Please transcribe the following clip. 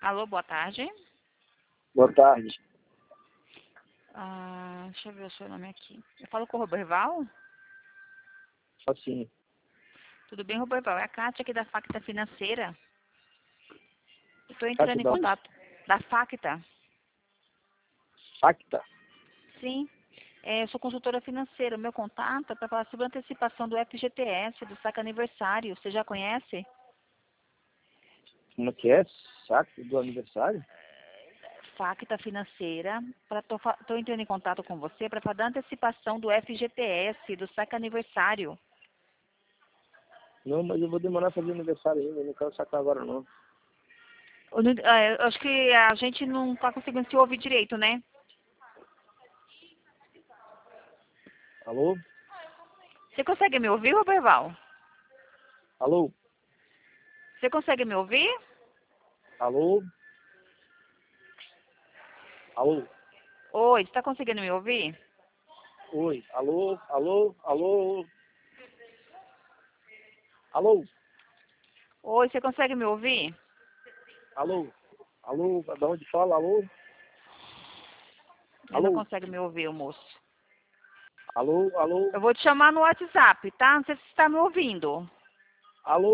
Alô, boa tarde. Boa tarde. Deixa eu ver o seu nome aqui. Eu falo com o Roberval? Assim, Tudo bem, Roberval? É a Kátia aqui da Facta Financeira. Eu estou entrando Kátia em da onde? contato da Facta. Facta? Sim. Eu sou consultora financeira. O meu contato é para falar sobre a antecipação do FGTS, do saque aniversário. Você já conhece? Como que é? Saco do aniversário? Facta Financeira. Estou entrando em contato com você para falar da antecipação do FGTS, do saque aniversário. Não, mas eu vou demorar a fazer aniversário ainda, eu não quero sacar agora não. Eu acho que a gente não está conseguindo se ouvir direito, né? Alô? Você consegue me ouvir, Roberval? Alô? Você consegue me ouvir? Alô? Alô? Oi, você está conseguindo me ouvir? Oi? Alô? Alô? Alô? Alô? Oi, você consegue me ouvir? Alô? Alô? Da onde fala? Alô? Ele não Alô? consegue me ouvir, o moço. Alô? Alô? Eu vou te chamar no WhatsApp, tá? Não sei se você está me ouvindo. Alô?